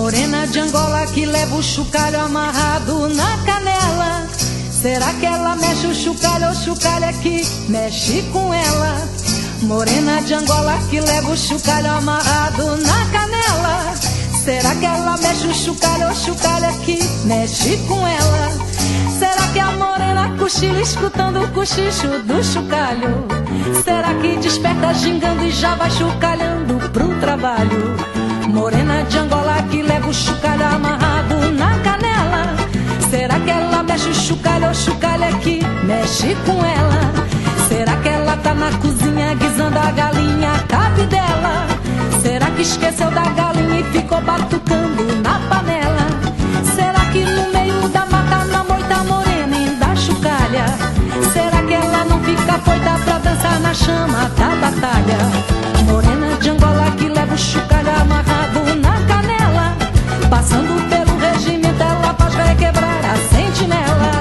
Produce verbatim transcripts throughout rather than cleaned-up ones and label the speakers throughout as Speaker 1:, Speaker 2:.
Speaker 1: Morena de Angola que leva o chocalho amarrado na canela. Será que ela mexe o chocalho ou o chocalho é que mexe com ela? Morena de Angola que leva o chocalho amarrado na canela. Será que ela mexe o chocalho ou o chocalho é que mexe com ela? Será que a morena cochila escutando o cochicho do chocalho? Será que desperta gingando e já vai chocalhando pro trabalho? Morena de Angola que leva o chocalho amarrado na canela. Será que ela mexe o chocalho ou o chocalho é que mexe com ela? Será que ela tá na cozinha guisando a galinha a cabe dela? Será que esqueceu da galinha e ficou batucando na panela? Será que no meio da mata na moita morena ainda chocalha? Será que ela não fica foita pra dançar na chama da batalha? Morena de Angola que leva o chocalho amarrado na canela. Passando pelo regimento ela faz velha quebrar a sentinela.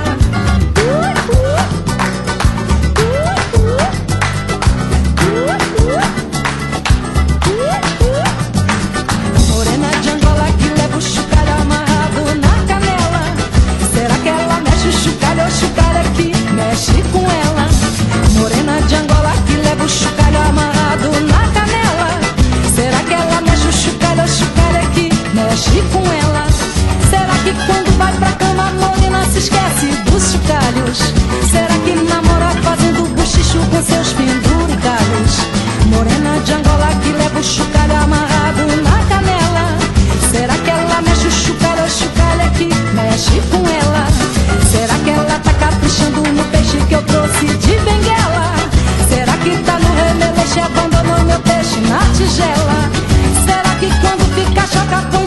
Speaker 1: Morena de Angola que leva o chocalho amarrado na canela. Será que ela mexe o chocalho ou o chocalho é que mexe com ela? Morena de Angola que leva o chocalho amarrado na canela. Será que ela mexe o chocalho ou o chocalho é que mexe com ela? Será que quando vai pra cama a morena se esquece dos chocalhos? Será que namora fazendo bochicho com seus penduricalhos? Morena de Angola que leva o chocalho amarrado na canela. Será que ela mexe o chocalho ou o chocalho é que mexe com ela? Será que ela tá caprichando no peixe que eu trouxe de Benguela? Será que tá no remeleixo e abandonou meu peixe na tigela? Será que quando fica choca